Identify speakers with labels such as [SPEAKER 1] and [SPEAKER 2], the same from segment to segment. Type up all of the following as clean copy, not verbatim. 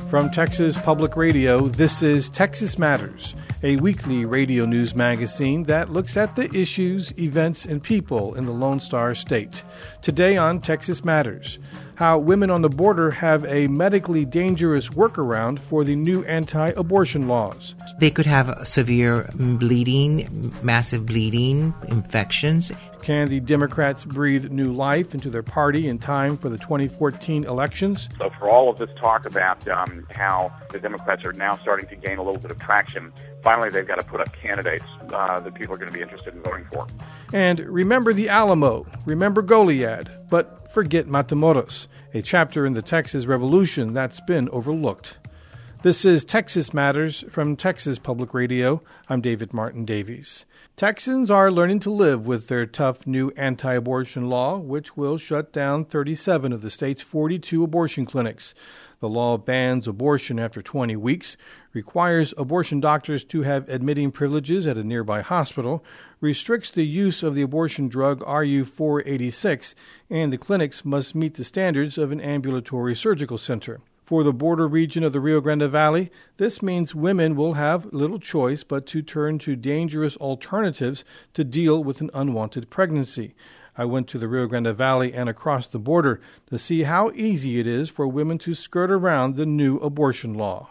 [SPEAKER 1] From Texas Public Radio, this is Texas Matters, a weekly radio news magazine that looks at the issues, events, and people in the Lone Star State. Today on Texas Matters, how women on the border have a medically dangerous workaround for the new anti-abortion laws.
[SPEAKER 2] They could have severe bleeding, massive bleeding, infections.
[SPEAKER 1] Can the Democrats breathe new life into their party in time for the 2014 elections?
[SPEAKER 3] So for all of this talk about how the Democrats are now starting to gain a little bit of traction, finally they've got to put up candidates that people are going to be interested in voting for.
[SPEAKER 1] And remember the Alamo, remember Goliad, but forget Matamoros, a chapter in the Texas Revolution that's been overlooked. This is Texas Matters from Texas Public Radio. I'm David Martin Davies. Texans are learning to live with their tough new anti-abortion law, which will shut down 37 of the state's 42 abortion clinics. The law bans abortion after 20 weeks, requires abortion doctors to have admitting privileges at a nearby hospital, restricts the use of the abortion drug RU-486, and the clinics must meet the standards of an ambulatory surgical center. For the border region of the Rio Grande Valley, this means women will have little choice but to turn to dangerous alternatives to deal with an unwanted pregnancy. I went to the Rio Grande Valley and across the border to see how easy it is for women to skirt around the new abortion law.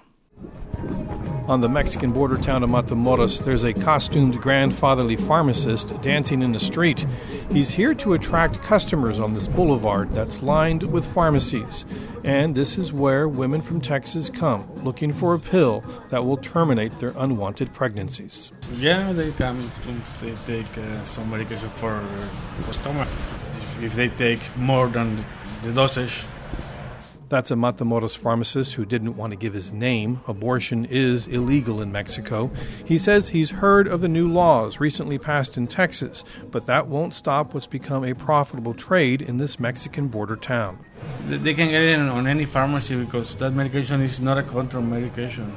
[SPEAKER 1] On the Mexican border town of Matamoros, there's a costumed grandfatherly pharmacist dancing in the street. He's here to attract customers on this boulevard that's lined with pharmacies. And this is where women from Texas come, looking for a pill that will terminate their unwanted pregnancies.
[SPEAKER 4] Yeah, they come to take some medication for stomach. If they take more than the dosage.
[SPEAKER 1] That's a Matamoros pharmacist who didn't want to give his name. Abortion is illegal in Mexico. He says he's heard of the new laws recently passed in Texas, but that won't stop what's become a profitable trade in this Mexican border town.
[SPEAKER 4] They can get it on any pharmacy because that medication is not a control medication.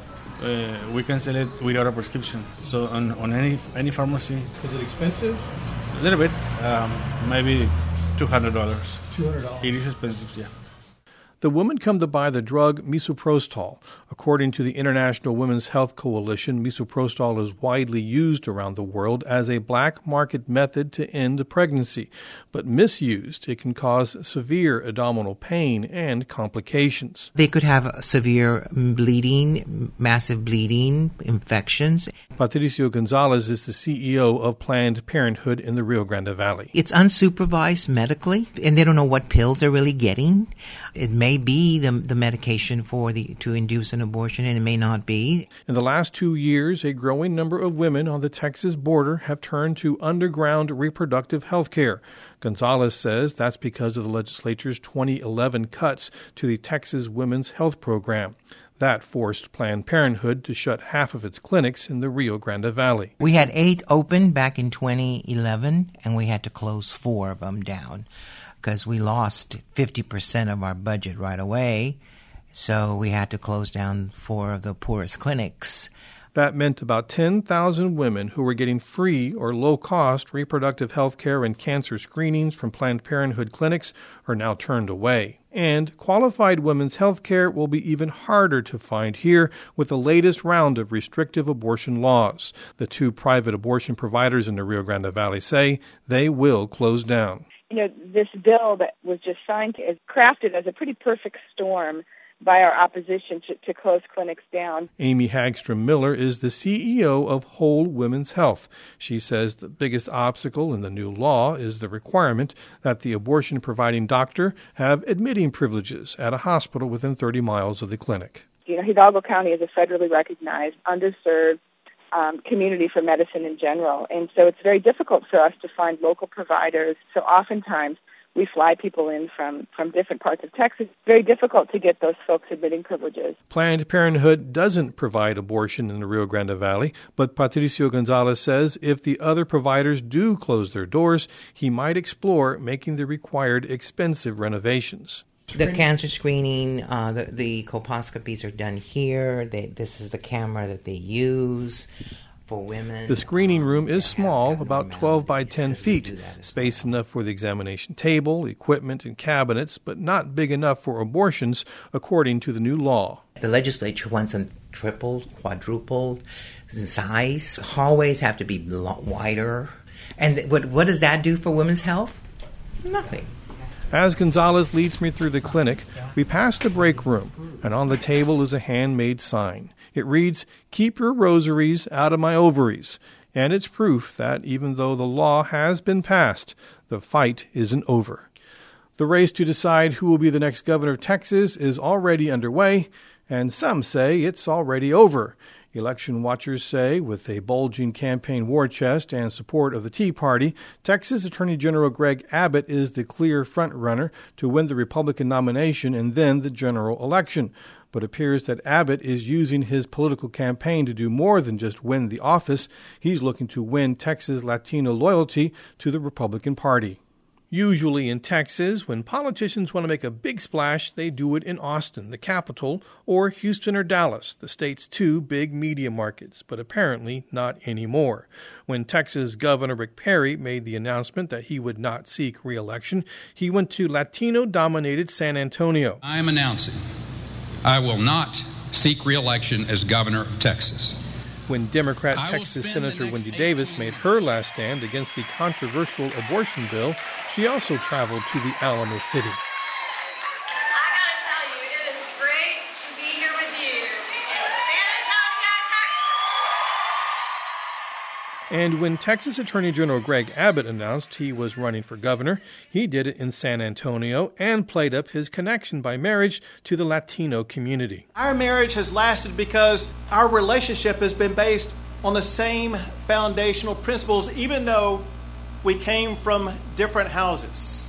[SPEAKER 4] We can sell it without a prescription. So on any pharmacy.
[SPEAKER 1] Is it expensive?
[SPEAKER 4] A little bit, maybe $200.
[SPEAKER 1] $200.
[SPEAKER 4] It is expensive, yeah.
[SPEAKER 1] The women come to buy the drug misoprostol. According to the International Women's Health Coalition, misoprostol is widely used around the world as a black market method to end a pregnancy. But misused, it can cause severe abdominal pain and complications.
[SPEAKER 2] They could have severe bleeding, massive bleeding, infections.
[SPEAKER 1] Patricio Gonzalez is the CEO of Planned Parenthood in the Rio Grande Valley.
[SPEAKER 2] It's unsupervised medically, and they don't know what pills they're really getting. It may be the medication to induce an abortion, and it may not be.
[SPEAKER 1] In the last 2 years, a growing number of women on the Texas border have turned to underground reproductive health care. Gonzalez says that's because of the legislature's 2011 cuts to the Texas Women's Health Program. That forced Planned Parenthood to shut half of its clinics in the Rio Grande Valley.
[SPEAKER 2] We had 8 open back in 2011, and we had to close 4 of them down because we lost 50% of our budget right away. So we had to close down 4 of the poorest clinics.
[SPEAKER 1] That meant about 10,000 women who were getting free or low-cost reproductive health care and cancer screenings from Planned Parenthood clinics are now turned away. And qualified women's health care will be even harder to find here with the latest round of restrictive abortion laws. The 2 private abortion providers in the Rio Grande Valley say they will close down.
[SPEAKER 5] You know, this bill that was just signed is crafted as a pretty perfect storm by our opposition to close clinics down.
[SPEAKER 1] Amy Hagstrom Miller is the CEO of Whole Women's Health. She says the biggest obstacle in the new law is the requirement that the abortion-providing doctor have admitting privileges at a hospital within 30 miles of the clinic.
[SPEAKER 5] You know, Hidalgo County is a federally recognized, underserved community for medicine in general. And so it's very difficult for us to find local providers. So oftentimes we fly people in from different parts of Texas. It's very difficult to get those folks admitting privileges.
[SPEAKER 1] Planned Parenthood doesn't provide abortion in the Rio Grande Valley, but Patricio Gonzalez says if the other providers do close their doors, he might explore making the required expensive renovations.
[SPEAKER 2] The cancer screening, the colposcopies are done here. This is the camera that they use for women.
[SPEAKER 1] The screening room is small, about 12 by 10 feet, space enough for the examination table, equipment, and cabinets, but not big enough for abortions, according to the new law.
[SPEAKER 2] The legislature wants them tripled, quadrupled in size. Hallways have to be wider. And what does that do for women's health? Nothing.
[SPEAKER 1] As Gonzalez leads me through the clinic, we pass the break room, and on the table is a handmade sign. It reads, "Keep your rosaries out of my ovaries." And it's proof that even though the law has been passed, the fight isn't over. The race to decide who will be the next governor of Texas is already underway, and some say it's already over. Election watchers say, with a bulging campaign war chest and support of the Tea Party, Texas Attorney General Greg Abbott is the clear front-runner to win the Republican nomination and then the general election. But it appears that Abbott is using his political campaign to do more than just win the office. He's looking to win Texas Latino loyalty to the Republican Party. Usually in Texas, when politicians want to make a big splash, they do it in Austin, the capital, or Houston or Dallas, the state's two big media markets, but apparently not anymore. When Texas Governor Rick Perry made the announcement that he would not seek re-election, he went to Latino-dominated San Antonio.
[SPEAKER 6] I am announcing I will not seek re-election as governor of Texas.
[SPEAKER 1] When Democrat Texas Senator Wendy Davis made her last stand against the controversial abortion bill, she also traveled to the Alamo City.
[SPEAKER 7] I gotta tell you, it is great to be here with you in San Antonio, Texas.
[SPEAKER 1] And when Texas Attorney General Greg Abbott announced he was running for governor, he did it in San Antonio and played up his connection by marriage to the Latino community.
[SPEAKER 8] Our marriage has lasted because our relationship has been based on the same foundational principles, even though we came from different houses.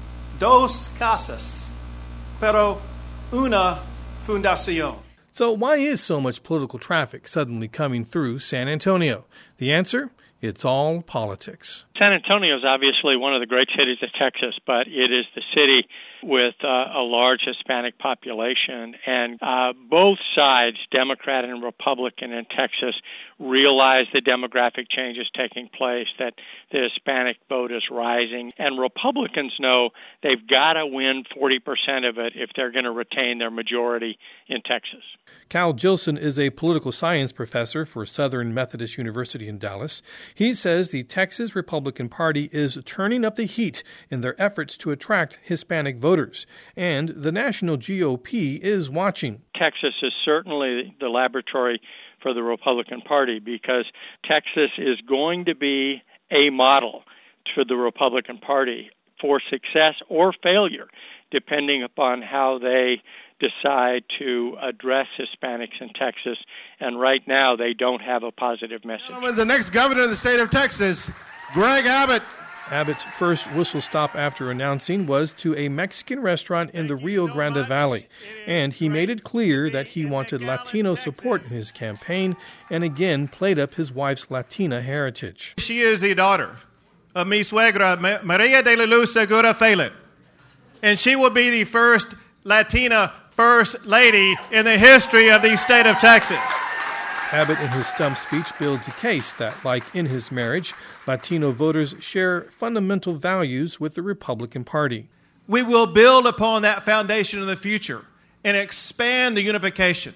[SPEAKER 8] Dos casas, pero una fundación.
[SPEAKER 1] So why is so much political traffic suddenly coming through San Antonio? The answer? It's all politics.
[SPEAKER 9] San Antonio is obviously one of the great cities of Texas, but it is the city with a large Hispanic population. And both sides, Democrat and Republican in Texas, realize the demographic changes taking place, that the Hispanic vote is rising. And Republicans know they've got to win 40% of it if they're going to retain their majority in Texas.
[SPEAKER 1] Cal Gilson is a political science professor for Southern Methodist University in Dallas. He says the Texas Republican Party is turning up the heat in their efforts to attract Hispanic voters, and the national GOP is watching.
[SPEAKER 9] Texas is certainly the laboratory for the Republican Party because Texas is going to be a model for the Republican Party for success or failure, depending upon how they decide to address Hispanics in Texas, and right now they don't have a positive message.
[SPEAKER 10] The next governor of the state of Texas, Greg Abbott.
[SPEAKER 1] Abbott's first whistle stop after announcing was to a Mexican restaurant in the Rio Grande Valley, and he made it clear that he wanted Latino support in his campaign and again played up his wife's Latina heritage.
[SPEAKER 8] She is the daughter of mi suegra, Maria de la Luz Segura Phelan, and she will be the first Latina First Lady in the history of the state of Texas.
[SPEAKER 1] Abbott, in his stump speech, builds a case that, like in his marriage, Latino voters share fundamental values with the Republican Party.
[SPEAKER 8] We will build upon that foundation in the future and expand the unification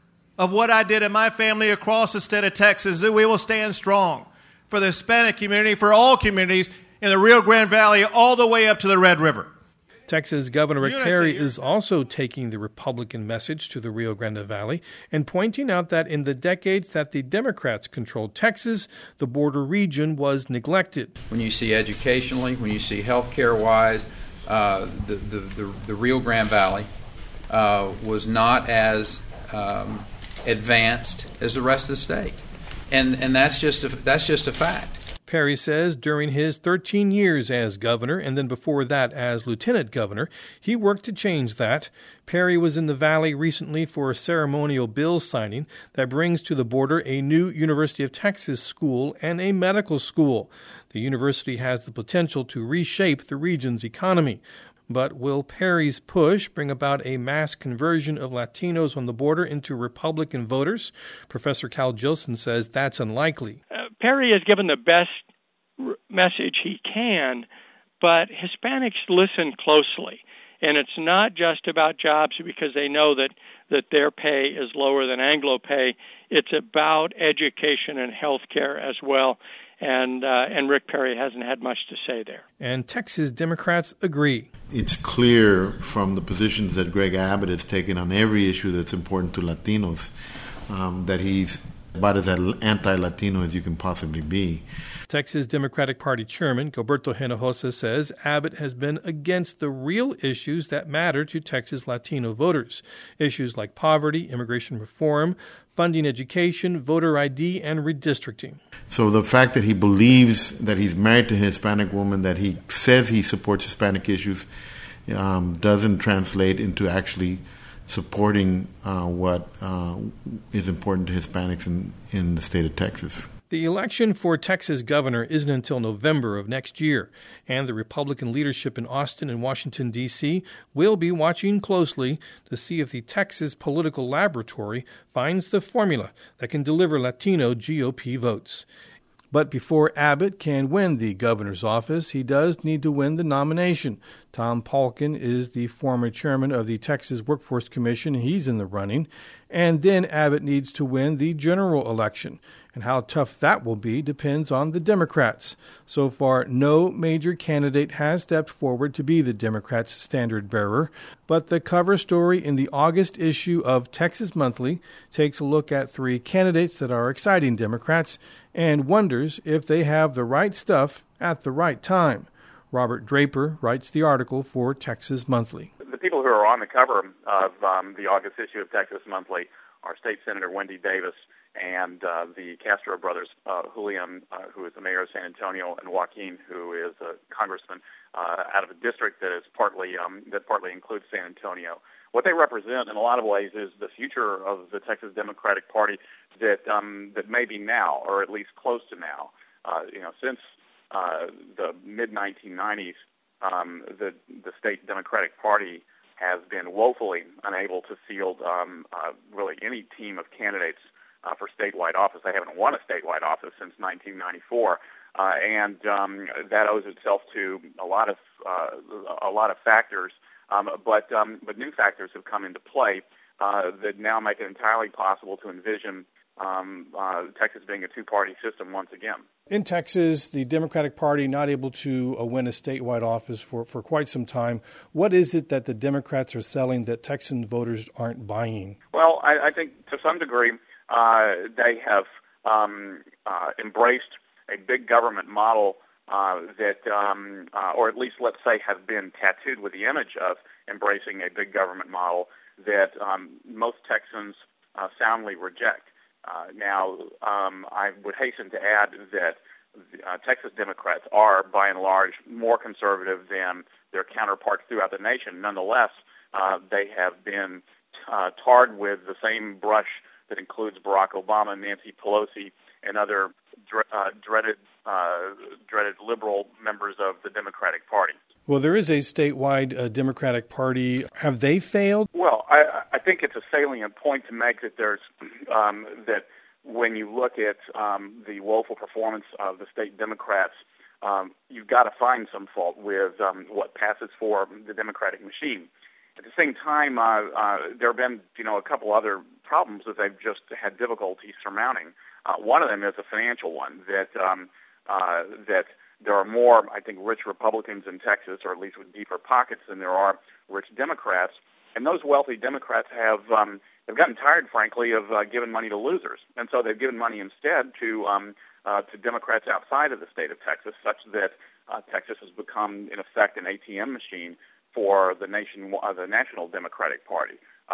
[SPEAKER 8] of what I did in my family across the state of Texas. That we will stand strong for the Hispanic community, for all communities in the Rio Grande Valley, all the way up to the Red River.
[SPEAKER 1] Texas Governor Rick Perry is also taking the Republican message to the Rio Grande Valley and pointing out that in the decades that the Democrats controlled Texas, the border region was neglected.
[SPEAKER 11] When you see educationally, when you see healthcare-wise, the Rio Grande Valley was not as advanced as the rest of the state, and that's just a fact.
[SPEAKER 1] Perry says during his 13 years as governor and then before that as lieutenant governor, he worked to change that. Perry was in the Valley recently for a ceremonial bill signing that brings to the border a new University of Texas school and a medical school. The university has the potential to reshape the region's economy. But will Perry's push bring about a mass conversion of Latinos on the border into Republican voters? Professor Cal Gilson says that's unlikely.
[SPEAKER 9] Perry has given the best message he can, but Hispanics listen closely. And it's not just about jobs, because they know that that their pay is lower than Anglo pay. It's about education and health care as well. And Rick Perry hasn't had much to say there.
[SPEAKER 1] And Texas Democrats agree.
[SPEAKER 10] It's clear from the positions that Greg Abbott has taken on every issue that's important to Latinos that he's about as anti-Latino as you can possibly be.
[SPEAKER 1] Texas Democratic Party Chairman Gilberto Hinojosa says Abbott has been against the real issues that matter to Texas Latino voters. Issues like poverty, immigration reform, funding education, voter ID, and redistricting.
[SPEAKER 10] So the fact that he believes that he's married to a Hispanic woman, that he says he supports Hispanic issues, doesn't translate into actually supporting what is important to Hispanics in the state of Texas.
[SPEAKER 1] The election for Texas governor isn't until November of next year, and the Republican leadership in Austin and Washington, D.C. will be watching closely to see if the Texas Political Laboratory finds the formula that can deliver Latino GOP votes. But before Abbott can win the governor's office, he does need to win the nomination. Tom Palkin is the former chairman of the Texas Workforce Commission, and he's in the running. And then Abbott needs to win the general election. And how tough that will be depends on the Democrats. So far, no major candidate has stepped forward to be the Democrats' standard bearer. But the cover story in the August issue of Texas Monthly takes a look at 3 candidates that are exciting Democrats and wonders if they have the right stuff at the right time. Robert Draper writes the article for Texas Monthly.
[SPEAKER 3] The people who are on the cover of the August issue of Texas Monthly are State Senator Wendy Davis and the Castro brothers, Julian, who is the mayor of San Antonio, and Joaquin, who is a congressman out of a district that is partly includes San Antonio. What they represent, in a lot of ways, is the future of the Texas Democratic Party that may be now, or at least close to now. Since the mid-1990s, the state Democratic Party has been woefully unable to field really any team of candidates for statewide office. They haven't won a statewide office since 1994, and that owes itself to a lot of factors. But new factors have come into play that now make it entirely possible to envision Texas being a two-party system once again.
[SPEAKER 1] In Texas, the Democratic Party not able to win a statewide office for quite some time. What is it that the Democrats are selling that Texan voters aren't buying?
[SPEAKER 3] Well, I think to some degree they have embraced a big government model or at least let's say have been tattooed with the image of embracing a big government model that most Texans soundly reject. Now, I would hasten to add that Texas Democrats are, by and large, more conservative than their counterparts throughout the nation. Nonetheless, they have been tarred with the same brush that includes Barack Obama, Nancy Pelosi, and other dreaded liberal members of the Democratic Party.
[SPEAKER 1] Well, there is a statewide Democratic Party. Have they failed?
[SPEAKER 3] Well, I think it's a salient point to make that there's that when you look at the woeful performance of the state Democrats, you've got to find some fault with what passes for the Democratic machine. At the same time, there have been, a couple other problems that they've just had difficulty surmounting. One of them is a financial one, that there are more, I think, rich Republicans in Texas, or at least with deeper pockets, than there are rich Democrats. And those wealthy Democrats have gotten tired, frankly, of giving money to losers, and so they've given money instead to Democrats outside of the state of Texas, such that Texas has become, in effect, an ATM machine for the National Democratic Party.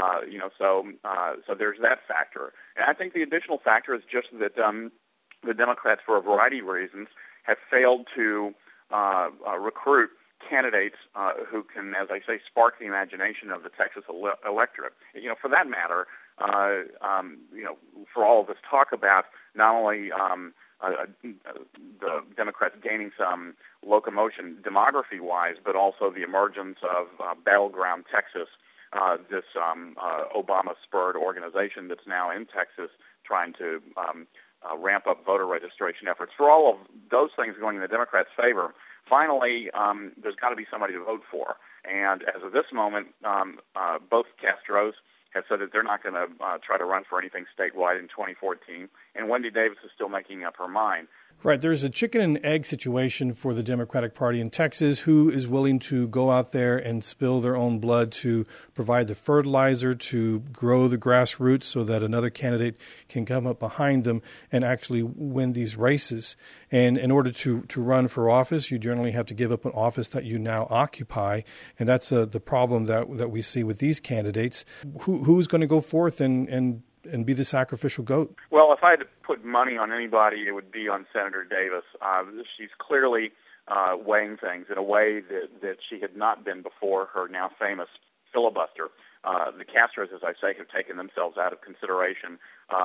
[SPEAKER 3] So there's that factor. And I think the additional factor is just that the Democrats, for a variety of reasons, have failed to recruit candidates who can, as I say, spark the imagination of the Texas electorate. For that matter, for all of this talk about not only the Democrats gaining some locomotion demography-wise, but also the emergence of Battleground Texas, this Obama-spurred organization that's now in Texas trying to ramp up voter registration efforts. For all of those things going in the Democrats' favor, finally, there's got to be somebody to vote for. And as of this moment, both Castros has said that they're not going to try to run for anything statewide in 2014, and Wendy Davis is still making up her mind.
[SPEAKER 1] Right. There's a chicken and egg situation for the Democratic Party in Texas. Who is willing to go out there and spill their own blood to provide the fertilizer to grow the grassroots so that another candidate can come up behind them and actually win these races? And in order to run for office, you generally have to give up an office that you now occupy. And that's the problem that we see with these candidates. Who's going to go forth and be the sacrificial goat?
[SPEAKER 3] Well, if I had to put money on anybody, it would be on Senator Davis. She's clearly weighing things in a way that she had not been before her now famous filibuster. The Castros, as I say, have taken themselves out of consideration,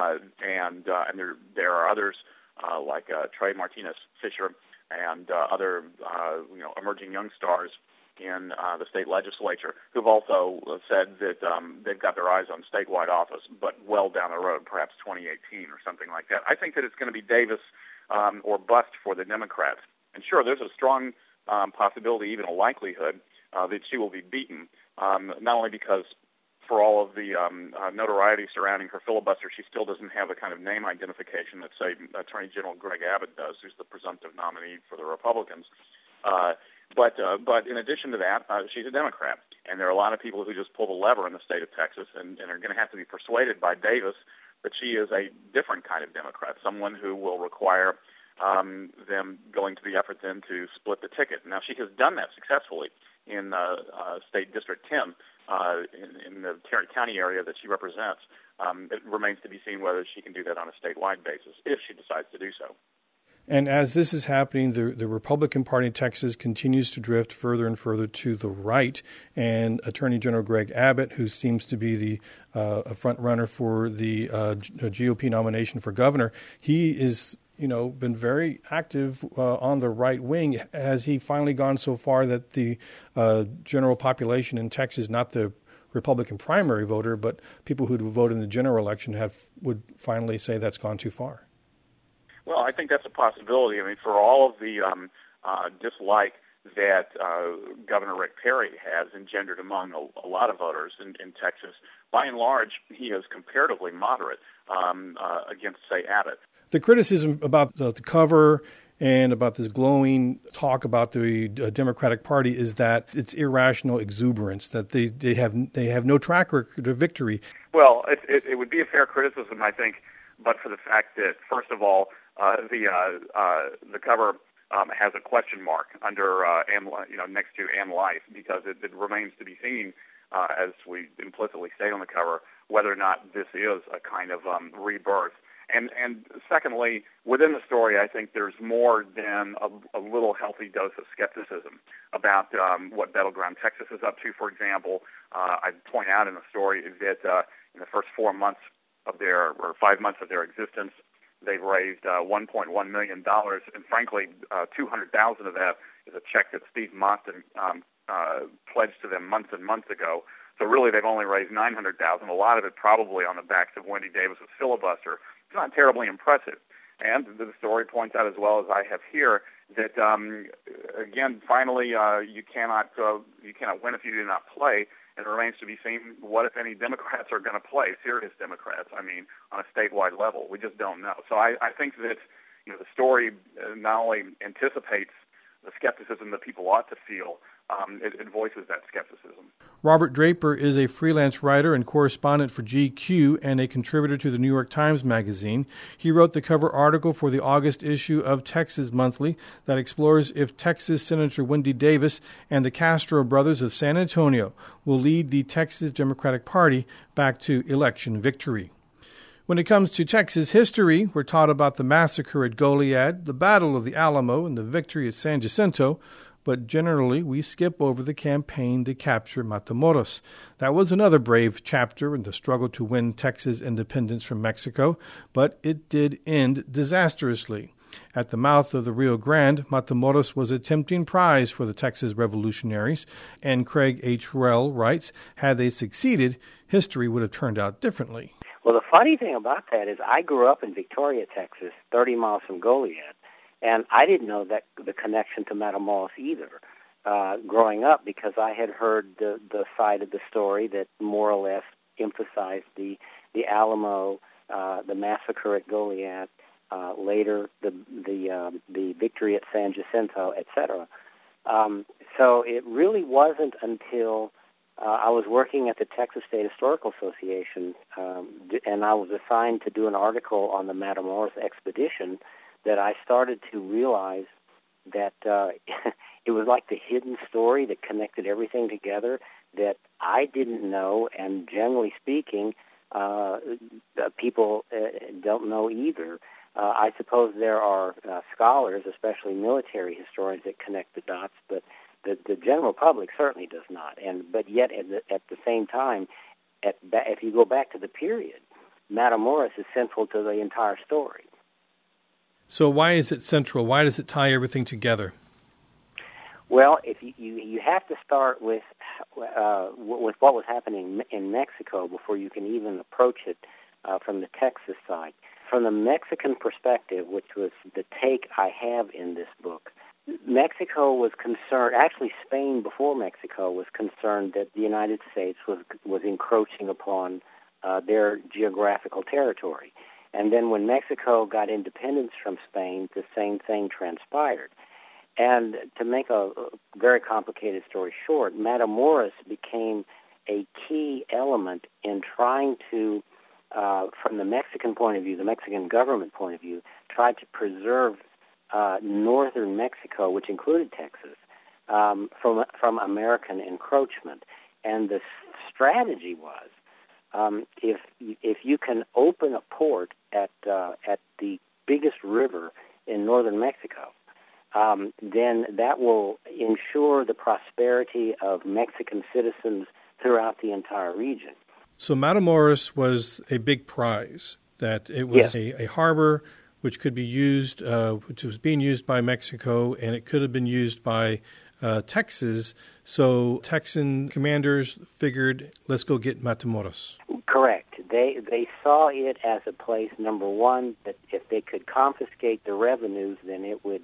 [SPEAKER 3] and there are others like Trey Martinez Fisher and other emerging young stars in the state legislature who've also said that they've got their eyes on statewide office, but well down the road, perhaps 2018 or something like that. I think that it's going to be Davis or bust for the Democrats. And sure, there's a strong possibility, even a likelihood, that she will be beaten, not only because for all of the notoriety surrounding her filibuster, she still doesn't have the kind of name identification that, say, Attorney General Greg Abbott does, who's the presumptive nominee for the Republicans. But in addition to that, she's a Democrat, and there are a lot of people who just pull the lever in the state of Texas and are going to have to be persuaded by Davis that she is a different kind of Democrat, someone who will require them going to the effort then to split the ticket. Now, she has done that successfully in State District 10 in the Tarrant County area that she represents. It remains to be seen whether she can do that on a statewide basis, if she decides to do so.
[SPEAKER 1] And as this is happening, the Republican Party in Texas continues to drift further and further to the right. And Attorney General Greg Abbott, who seems to be the front runner for the GOP nomination for governor, he is, been very active on the right wing. Has he finally gone so far that the general population in Texas, not the Republican primary voter, but people who vote in the general election, would finally say that's gone too far?
[SPEAKER 3] Well, I think that's a possibility. I mean, for all of the dislike that Governor Rick Perry has engendered among a lot of voters in Texas, by and large, he is comparatively moderate against, say, Abbott.
[SPEAKER 1] The criticism about the cover and about this glowing talk about the Democratic Party is that it's irrational exuberance, that they have no track record of victory.
[SPEAKER 3] Well, it would be a fair criticism, I think, but for the fact that, first of all, the cover has a question mark under next to Am Life, because it remains to be seen, as we implicitly state on the cover, whether or not this is a kind of rebirth. And secondly, within the story, I think there's more than a little healthy dose of skepticism about what Battleground Texas is up to. For example, I point out in the story that in the first 5 months of their existence, they've raised $1.1 million, and frankly, $200,000 of that is a check that Steve Mostyn pledged to them months and months ago. So really, they've only raised $900,000. A lot of it probably on the backs of Wendy Davis's filibuster. It's not terribly impressive. And the story points out, as well as I have here, that again, finally, you cannot win if you do not play. And it remains to be seen what, if any, Democrats are going to play, serious Democrats, on a statewide level. We just don't know. So I think that the story not only anticipates the skepticism that people ought to feel, it voices that skepticism.
[SPEAKER 1] Robert Draper is a freelance writer and correspondent for GQ and a contributor to the New York Times Magazine. He wrote the cover article for the August issue of Texas Monthly that explores if Texas Senator Wendy Davis and the Castro brothers of San Antonio will lead the Texas Democratic Party back to election victory. When it comes to Texas history, we're taught about the massacre at Goliad, the Battle of the Alamo, and the victory at San Jacinto, but generally we skip over the campaign to capture Matamoros. That was another brave chapter in the struggle to win Texas independence from Mexico, but it did end disastrously. At the mouth of the Rio Grande, Matamoros was a tempting prize for the Texas revolutionaries, and Craig H. Rell writes, had they succeeded, history would have turned out differently.
[SPEAKER 12] Well, the funny thing about that is I grew up in Victoria, Texas, 30 miles from Goliad, and I didn't know that the connection to Matamoros either growing up, because I had heard the side of the story that more or less emphasized the Alamo, the massacre at Goliad, later the victory at San Jacinto, etc. So it really wasn't until I was working at the Texas State Historical Association, and I was assigned to do an article on the Matamoros expedition, that I started to realize that it was like the hidden story that connected everything together that I didn't know, and generally speaking, people don't know either. I suppose there are scholars, especially military historians, that connect the dots, but the general public certainly does not. But yet, at the same time, if you go back to the period, Matamoros is central to the entire story.
[SPEAKER 1] So why is it central? Why does it tie everything together?
[SPEAKER 12] Well, if you have to start with what was happening in Mexico before you can even approach it from the Texas side. From the Mexican perspective, which was the take I have in this book, Mexico was concerned, actually Spain before Mexico was concerned that the United States was encroaching upon their geographical territory. And then when Mexico got independence from Spain, the same thing transpired. And to make a very complicated story short, Matamoros became a key element in trying to, from the Mexican point of view, the Mexican government point of view, try to preserve northern Mexico, which included Texas, from American encroachment. And the strategy was, if you can open a port at the biggest river in northern Mexico, then that will ensure the prosperity of Mexican citizens throughout the entire region.
[SPEAKER 1] So Matamoros was a big prize, that it was a harbor which could be used, which was being used by Mexico, and it could have been used by Texas. So Texan commanders figured, let's go get Matamoros.
[SPEAKER 12] Correct. They saw it as a place, number one, that if they could confiscate the revenues, then it would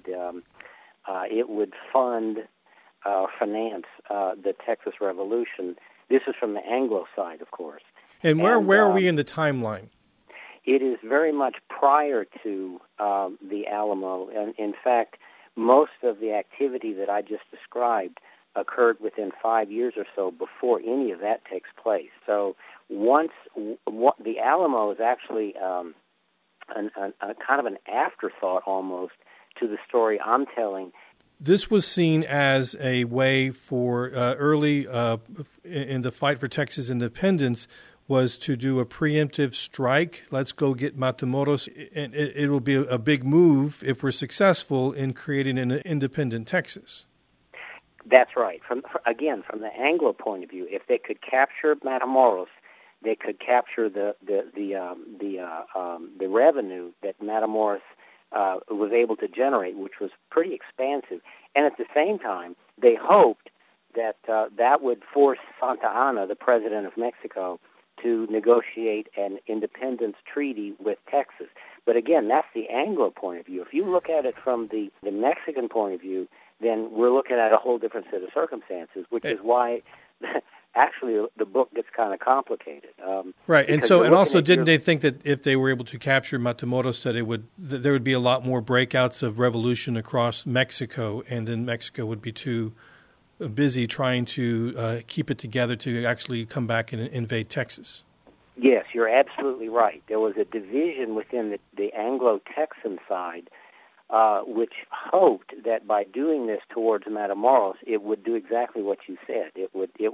[SPEAKER 12] finance the Texas Revolution. This is from the Anglo side, of course.
[SPEAKER 1] And where are we in the timeline?
[SPEAKER 12] It is very much prior to the Alamo. And in fact, most of the activity that I just described occurred within 5 years or so before any of that takes place. So once the Alamo is actually a kind of an afterthought almost to the story I'm telling.
[SPEAKER 1] This was seen as a way for early in the fight for Texas independence was to do a preemptive strike. Let's go get Matamoros, and it will be a big move if we're successful in creating an independent Texas.
[SPEAKER 12] That's right. From the Anglo point of view, if they could capture Matamoros, they could capture the revenue that Matamoros was able to generate, which was pretty expansive. And at the same time, they hoped that that would force Santa Anna, the president of Mexico, to negotiate an independence treaty with Texas. But again, that's the Anglo point of view. If you look at it from the Mexican point of view, then we're looking at a whole different set of circumstances, which is why actually the book gets kind of complicated.
[SPEAKER 1] Right, and also didn't they think that if they were able to capture Matamoros, that there would be a lot more breakouts of revolution across Mexico, and then Mexico would be too busy trying to keep it together to actually come back and invade Texas?
[SPEAKER 12] Yes, you're absolutely right. There was a division within the Anglo-Texan side, which hoped that by doing this towards Matamoros, it would do exactly what you said. It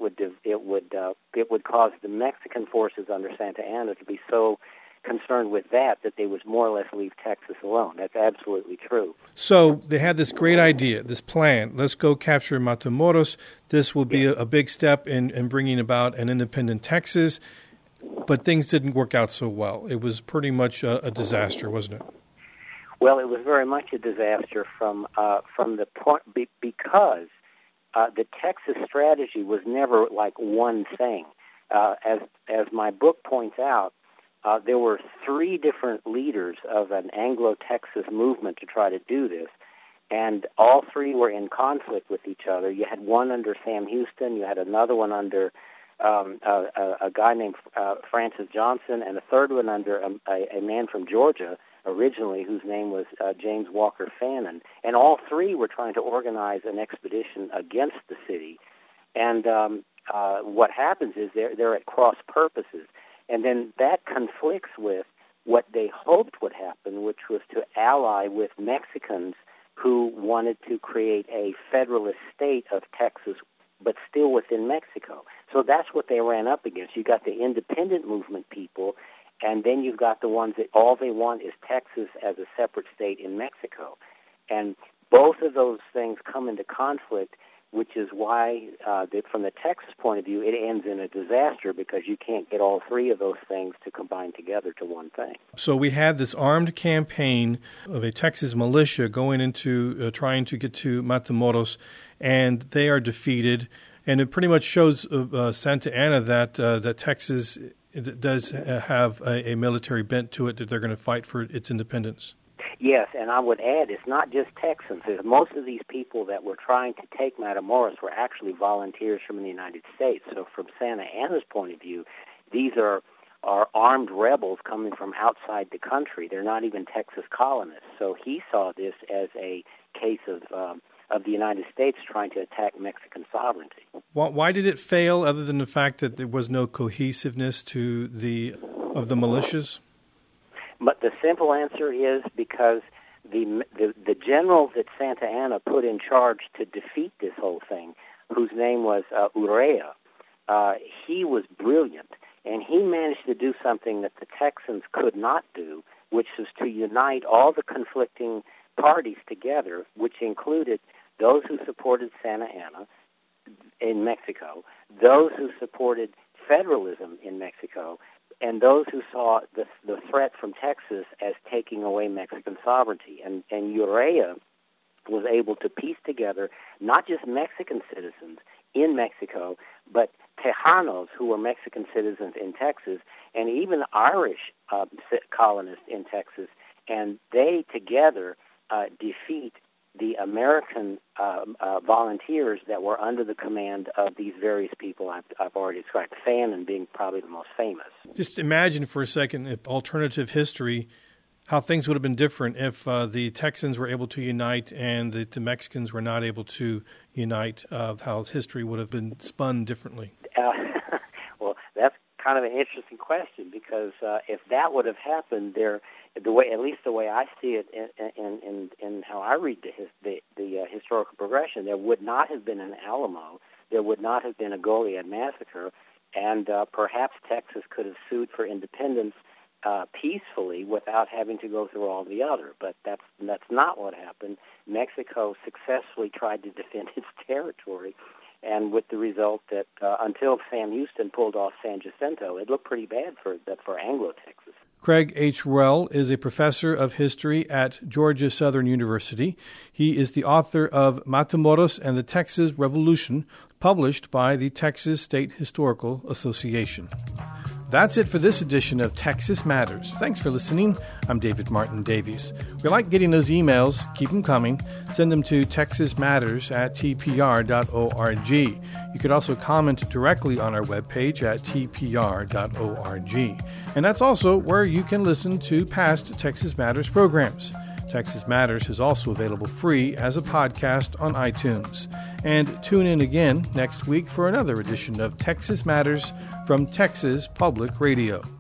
[SPEAKER 12] would cause the Mexican forces under Santa Anna to be so concerned with that they would more or less leave Texas alone. That's absolutely true.
[SPEAKER 1] So they had this great idea, this plan. Let's go capture Matamoros. This will be a big step in bringing about an independent Texas. But things didn't work out so well. It was pretty much a disaster, wasn't it?
[SPEAKER 12] Well, it was very much a disaster from the point because the Texas strategy was never like one thing. As my book points out, there were three different leaders of an Anglo-Texas movement to try to do this, and all three were in conflict with each other. You had one under Sam Houston, you had another one under a guy named Francis Johnson, and a third one under a man from Georgia originally, whose name was James Walker Fannin. And all three were trying to organize an expedition against the city. And what happens is they're at cross purposes. And then that conflicts with what they hoped would happen, which was to ally with Mexicans who wanted to create a federalist state of Texas, but still within Mexico. So that's what they ran up against. You got the independent movement people, and then you've got the ones that all they want is Texas as a separate state in Mexico. And both of those things come into conflict, which is why, from the Texas point of view, it ends in a disaster because you can't get all three of those things to combine together to one thing.
[SPEAKER 1] So we had this armed campaign of a Texas militia going into trying to get to Matamoros, and they are defeated. And it pretty much shows Santa Anna that Texas does have a military bent to it, that they're going to fight for its independence.
[SPEAKER 12] Yes, and I would add, it's not just Texans. Most of these people that were trying to take Matamoros were actually volunteers from the United States. So from Santa Anna's point of view, these are armed rebels coming from outside the country. They're not even Texas colonists. So he saw this as a case of the United States trying to attack Mexican sovereignty.
[SPEAKER 1] Why did it fail, other than the fact that there was no cohesiveness to the militias?
[SPEAKER 12] But the simple answer is because the general that Santa Anna put in charge to defeat this whole thing, whose name was Urrea, he was brilliant, and he managed to do something that the Texans could not do, which was to unite all the conflicting parties together, which included those who supported Santa Anna in Mexico, those who supported federalism in Mexico, and those who saw the threat from Texas as taking away Mexican sovereignty. And Urrea was able to piece together not just Mexican citizens in Mexico, but Tejanos, who were Mexican citizens in Texas, and even Irish colonists in Texas, and they together defeat the American volunteers that were under the command of these various people I've already described, Fannin being probably the most famous.
[SPEAKER 1] Just imagine for a second, if alternative history, how things would have been different if the Texans were able to unite and the Mexicans were not able to unite, how history would have been spun differently.
[SPEAKER 12] Well, that's kind of an interesting question, because if that would have happened, at least the way I see it in how I read the historical progression, there would not have been an Alamo, there would not have been a Goliad massacre, and perhaps Texas could have sued for independence peacefully without having to go through all the other. But that's not what happened. Mexico successfully tried to defend its territory, and with the result that until Sam Houston pulled off San Jacinto, it looked pretty bad for Anglo-Texas.
[SPEAKER 1] Craig H. Ruell is a professor of history at Georgia Southern University. He is the author of Matamoros and the Texas Revolution, published by the Texas State Historical Association. That's it for this edition of Texas Matters. Thanks for listening. I'm David Martin Davies. We like getting those emails. Keep them coming. Send them to texasmatters@tpr.org. You could also comment directly on our webpage at tpr.org. And that's also where you can listen to past Texas Matters programs. Texas Matters is also available free as a podcast on iTunes. And tune in again next week for another edition of Texas Matters from Texas Public Radio.